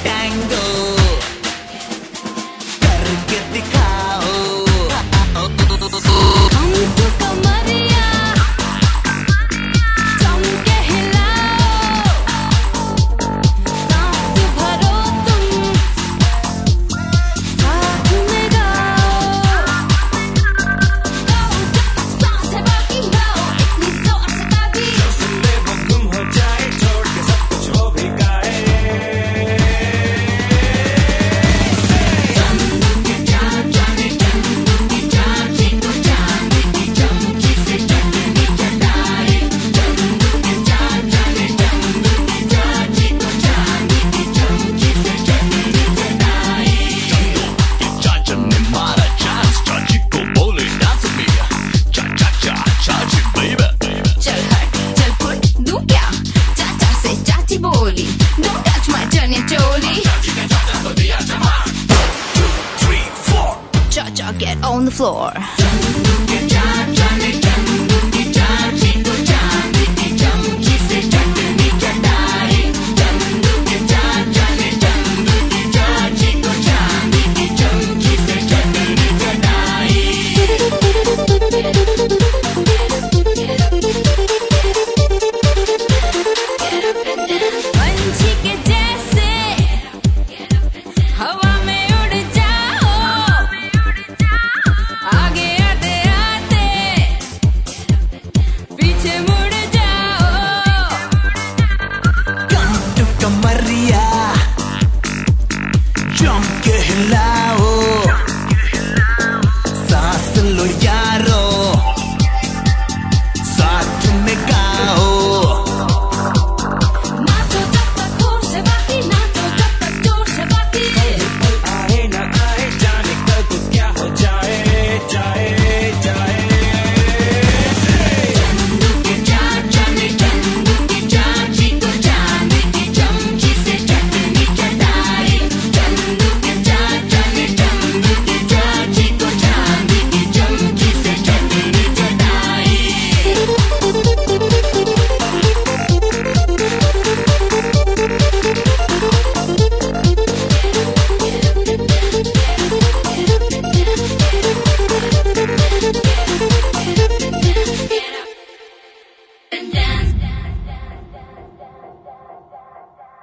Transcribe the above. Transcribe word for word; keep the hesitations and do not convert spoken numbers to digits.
Tango करके दिखाओ। हमको कमरिया जम के हिलाओ, सांस भरो तुम साथ में गाओ। सांस है बाकी गाओ, इतनी जोर से बाकी सुनने वो गुम हो जाए, छोड़ के सब कुछ हो भी गाए। चल हट चल फुट दूं क्या, चाचा से चाची बोली, don't touch my चने चोली। Cha-cha, get on the floor. पंछी के जैसे हवा में उड़ जाओ, आगे आते आते पीछे मुड़ जाओ। कम टू कमरिया जम के हिलाओ, सांस लो यारो साथ में गाओ। नाचो जब तक होश है बाकी, नाचो जब तक जोश है बाकी। आए ना आए जाने कल को क्या हो जाए, जाए जाए। Get up and dance.